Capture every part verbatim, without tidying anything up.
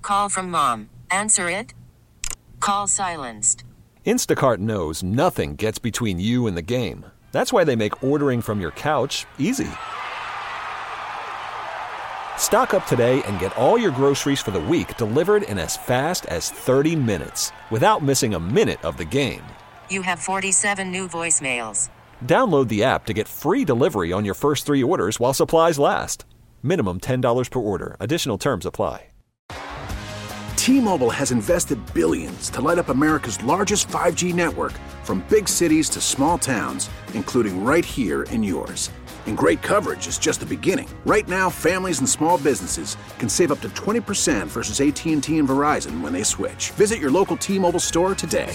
call from mom. Answer it. Call silenced. Instacart knows nothing gets between you and the game. That's why they make ordering from your couch easy. Stock up today and get all your groceries for the week delivered in as fast as thirty minutes without missing a minute of the game. You have forty-seven new voicemails. Download the app to get free delivery on your first three orders while supplies last. Minimum ten dollars per order. Additional terms apply. T-Mobile has invested billions to light up America's largest five G network, from big cities to small towns, including right here in yours. And great coverage is just the beginning. Right now, families and small businesses can save up to twenty percent versus A T and T and Verizon when they switch. Visit your local T-Mobile store today.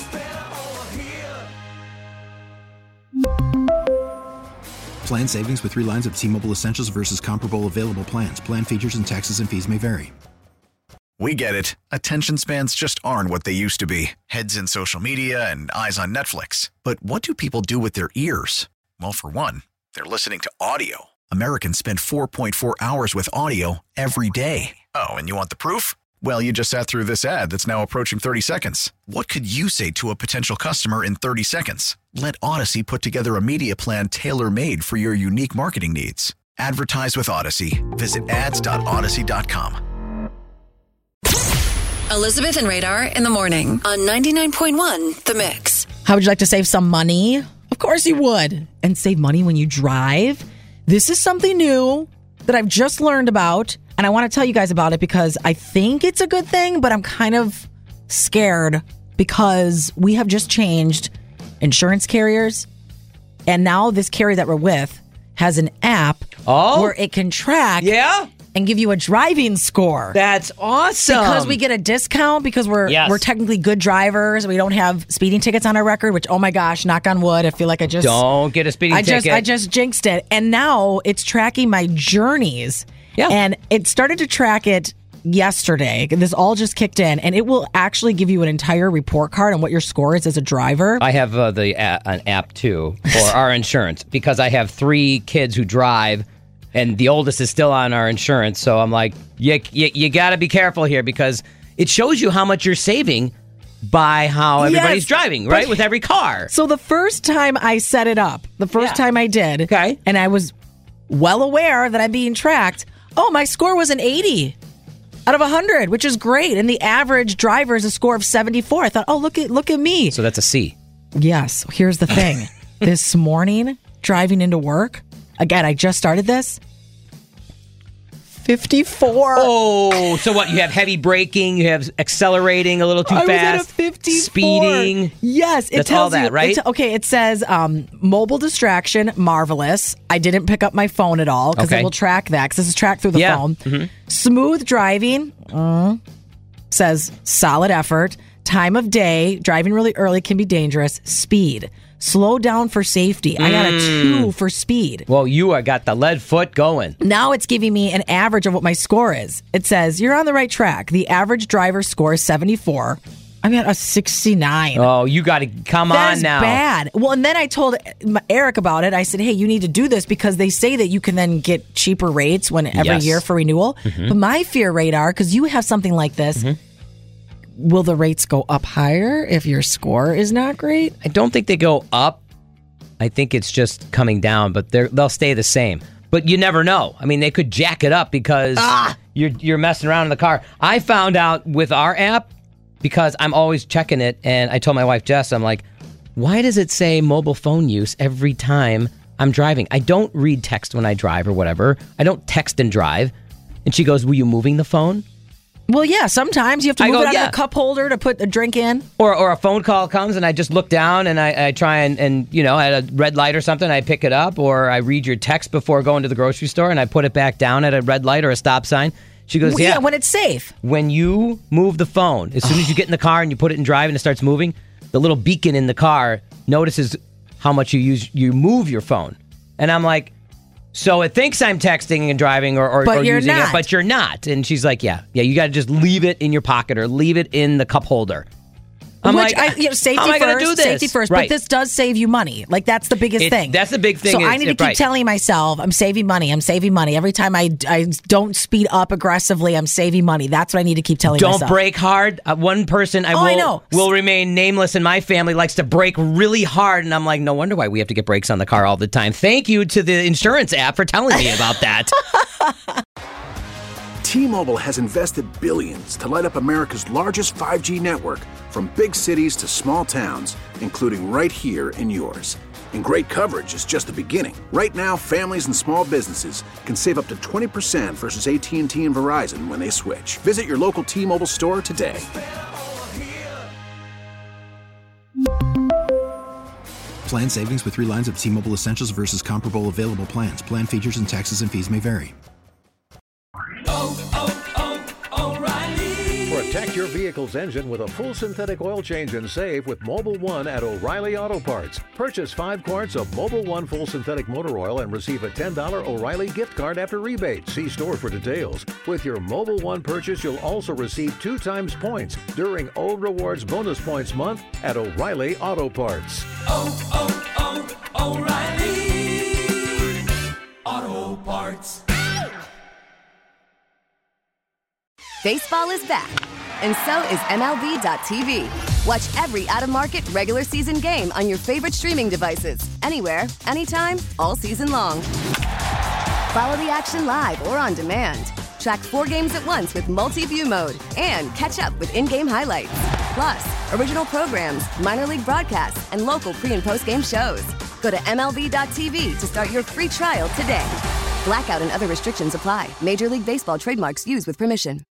Plan savings with three lines of T-Mobile Essentials versus comparable available plans. Plan features and taxes and fees may vary. We get it. Attention spans just aren't what they used to be. Heads in social media and eyes on Netflix. But what do people do with their ears? Well, for one, they're listening to audio. Americans spend four point four hours with audio every day. Oh, and you want the proof? Well, you just sat through this ad that's now approaching thirty seconds. What could you say to a potential customer in thirty seconds? Let Odyssey put together a media plan tailor-made for your unique marketing needs. Advertise with Odyssey. Visit ads dot odyssey dot com. Elizabeth and Radar in the morning on ninety-nine point one The Mix. How would you like to save some money? Of course you would. And save money when you drive. This is something new that I've just learned about. And I want to tell you guys about it because I think it's a good thing, but I'm kind of scared because we have just changed insurance carriers. And now this carrier that we're with has an app oh? where it can track yeah? and give you a driving score. That's awesome. Because we get a discount because we're yes. we're technically good drivers. We don't have speeding tickets on our record, which, oh my gosh, knock on wood. I feel like I just... Don't get a speeding I ticket. Just, I just jinxed it. And now it's tracking my journeys. Yeah. And it started to track it yesterday. This all just kicked in. And it will actually give you an entire report card on what your score is as a driver. I have uh, the uh, an app, too, for our insurance because I have three kids who drive. And the oldest is still on our insurance. So I'm like, you, you, you got to be careful here because it shows you how much you're saving by how everybody's yes, driving, right? With every car. So the first time I set it up, the first yeah. time I did, okay. and I was well aware that I'm being tracked, oh, my score was an eighty out of one hundred, which is great. And the average driver is a score of seventy-four. I thought, oh, look at look at me. So that's a C. Yes. Here's the thing. This morning, driving into work, again, I just started this. fifty-four. Oh, so what? You have heavy braking, you have accelerating a little too I fast. I was at a fifty-four. Speeding. Yes. It That's tells all that, you, right? It, okay, it says um, mobile distraction, marvelous. I didn't pick up my phone at all because okay. it will track that because this is tracked through the yeah. phone. Mm-hmm. Smooth driving, uh, says solid effort. Time of day, driving really early can be dangerous. Speed. Slow down for safety. I got a two for speed. Well, you are got the lead foot going. Now it's giving me an average of what my score is. It says, you're on the right track. The average driver score is seventy-four. I'm at a sixty-nine. Oh, you got to come that on is now. Bad. Well, and then I told Eric about it. I said, hey, you need to do this because they say that you can then get cheaper rates when every yes. year for renewal. Mm-hmm. But my fear, Radar, because you have something like this, mm-hmm. will the rates go up higher if your score is not great? I don't think they go up. I think it's just coming down, but they're, they'll stay the same. But you never know. I mean, they could jack it up because ah! you're you're messing around in the car. I found out with our app, because I'm always checking it, and I told my wife, Jess, I'm like, why does it say mobile phone use every time I'm driving? I don't read text when I drive or whatever. I don't text and drive. And she goes, were you moving the phone? Well, yeah, sometimes you have to move go, it out yeah. of a cup holder to put a drink in. Or or a phone call comes and I just look down and I, I try and, and, you know, at a red light or something, I pick it up. Or I read your text before going to the grocery store and I put it back down at a red light or a stop sign. She goes, yeah. Yeah, when it's safe. When you move the phone, as soon as you get in the car and you put it in drive and it starts moving, the little beacon in the car notices how much you use you move your phone. And I'm like, so it thinks I'm texting and driving or, or, but or you're using not. it, but you're not. And she's like, yeah, yeah, you got to just leave it in your pocket or leave it in the cup holder. I'm Which like, I, you know, safety how am I first, gonna do this? safety first. Right. But this does save you money. Like that's the biggest It- thing. that's the big thing So is- I need to keep right. telling myself, I'm saving money. I'm saving money. Every time I, I don't speed up aggressively, I'm saving money. That's what I need to keep telling Don't myself. brake hard. Uh, one person I Oh, will I know. will remain nameless in my family likes to brake really hard, and I'm like, no wonder why we have to get brakes on the car all the time. Thank you to the insurance app for telling me about that. T-Mobile has invested billions to light up America's largest five G network, from big cities to small towns, including right here in yours. And great coverage is just the beginning. Right now, families and small businesses can save up to twenty percent versus A T and T and Verizon when they switch. Visit your local T-Mobile store today. Plan savings with three lines of T-Mobile Essentials versus comparable available plans. Plan features and taxes and fees may vary. Protect your vehicle's engine with a full synthetic oil change and save with Mobile One at O'Reilly Auto Parts. Purchase five quarts of Mobile One full synthetic motor oil and receive a ten dollars O'Reilly gift card after rebate. See store for details. With your Mobile One purchase, you'll also receive two times points during O Rewards Bonus Points Month at O'Reilly Auto Parts. Oh, oh, oh, O'Reilly Auto Parts. Baseball is back, and so is M L B dot T V. Watch every out-of-market regular season game on your favorite streaming devices, anywhere, anytime, all season long. Follow the action live or on demand. Track four games at once with multi-view mode and catch up with in-game highlights. Plus, original programs, minor league broadcasts, and local pre- and post-game shows. Go to M L B dot T V to start your free trial today. Blackout and other restrictions apply. Major League Baseball trademarks used with permission.